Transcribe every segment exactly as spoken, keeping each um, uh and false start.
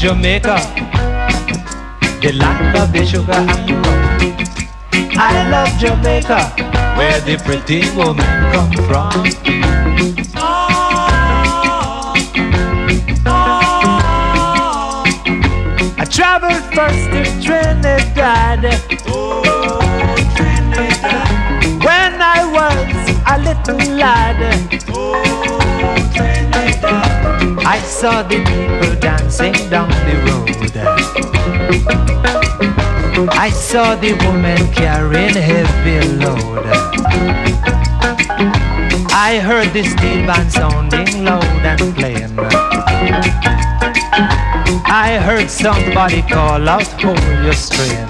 Jamaica, the land of the sugar and rum. I love Jamaica, where the pretty women come from. I traveled first to Trinidad, oh, Trinidad, when I was a little lad. Oh, Trinidad, I saw the people dancing down the road. I saw the woman carrying heavy load. I heard the steel band sounding loud and playing. I heard somebody call out, hold your strain.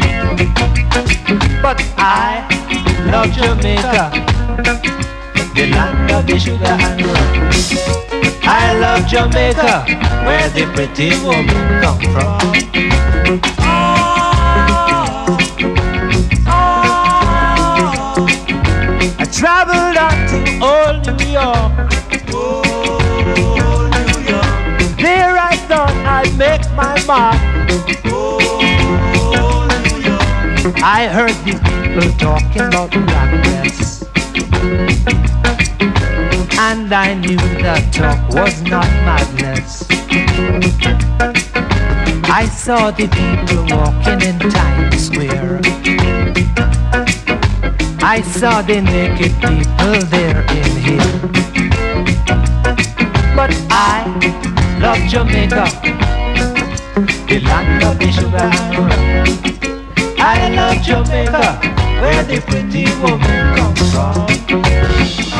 But I love Jamaica, the land of the sugar and rum. I love Jamaica, where the pretty women come from. Oh, oh, I traveled on to old New York. Oh, New York. There I thought I'd make my mark. Oh, New York. I heard the people talking about blackness, and I knew that talk was not madness. I saw the people walking in Times Square. I saw the naked people there in here. But I love Jamaica, the land of the sugar and rum. I love Jamaica, where the pretty woman comes from. Oh,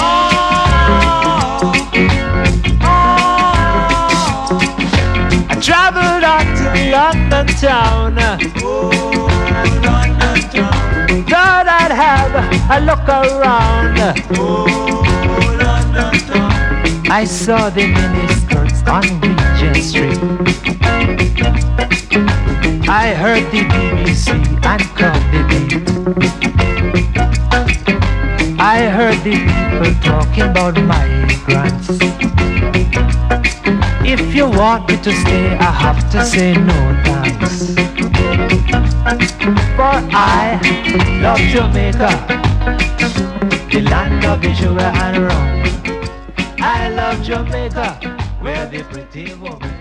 I traveled out to London town. Oh, London town. Thought I'd have a look around. Oh, London town. I saw the miniskirts on Regent Street. I heard the B B C and Comedy Beat. I heard the people talking about migrants. If you want me to stay, I have to say no thanks. For I love Jamaica, the land of the sugar and rum. I love Jamaica, where the pretty woman